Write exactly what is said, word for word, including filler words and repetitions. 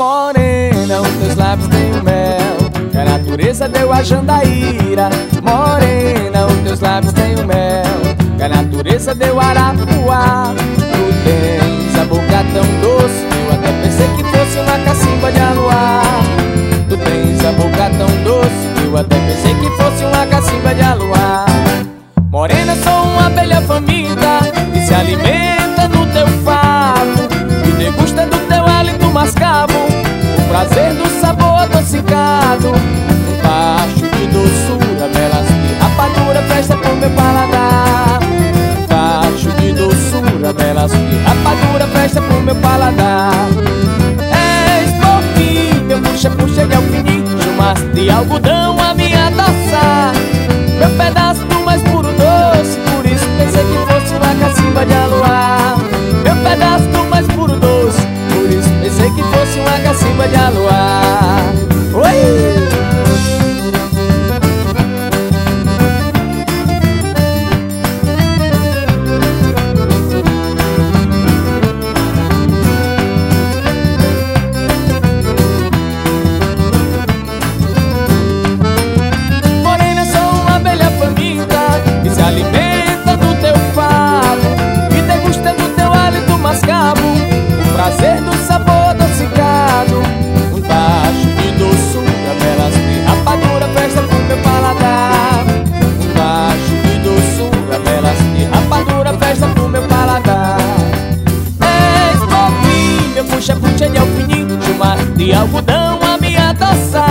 Morena, os teus lábios têm o mel que a natureza deu a Jandaíra. Morena, os teus lábios têm o mel que a natureza deu a Arapuá. Tu tens a boca tão doce, eu até pensei que fosse uma cacimba de aluá. Tu tens a boca tão doce, eu até pensei que fosse uma cacimba de aluá. Morena, sou uma abelha faminta que se alimenta no teu favo e degusta do teu hálito mascavo o prazer do sabor adocicado. Um tacho de doçura, belas de rapadura, festa pro meu paladar. Um tacho de doçura, belas de rapadura, festa pro meu paladar. És fofinho, meu puxa-puxa de alfinim, chumaço de algodão a me adoçar. Meu pedaço do mais puro doce, por isso pensei que fosse uma cacimba de aluá. Meu pedaço do mais puro doce, por isso pensei que fosse uma cacimba de aluá. Oi! Alimenta do teu favo e degusta do teu hálito mascavo o prazer do sabor adocicado. Um tacho de doçura, belas de rapadura, festa pro meu paladar. Um tacho de doçura, belas de rapadura, festa pro meu paladar. És fofinho, meu puxa-puxa de alfinim, chumaço de algodão a me adoçar.